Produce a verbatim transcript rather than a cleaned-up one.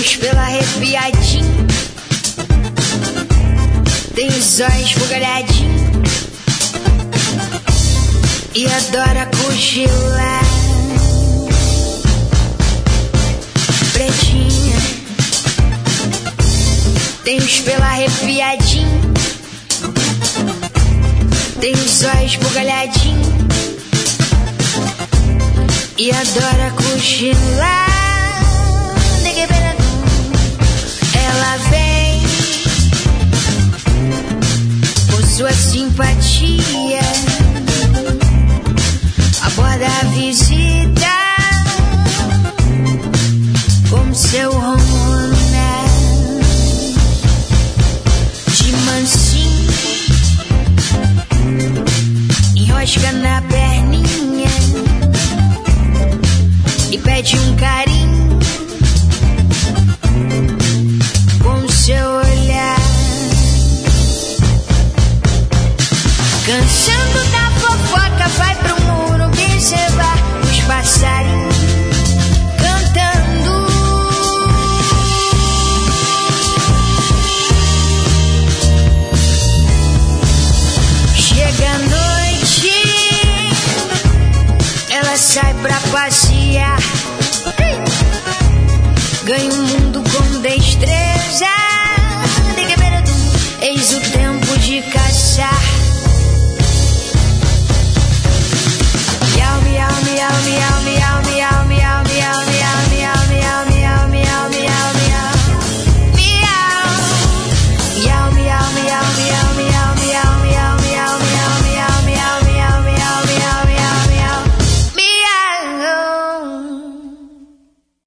os pelo arrepiadinho, tem os olhos esbugalhadinhos e adora cochilar. Pretinha, tem os pelo arrepiadinho, tem os olhos esbugalhadinhos e adora cochilar. Ela vem com sua simpatia, aborda a visita como seu Romana, de mansinho, enrosca na perninha e pede um carinho com seu olhar. Cansando da fofoca, vai pro muro observar os passarinhos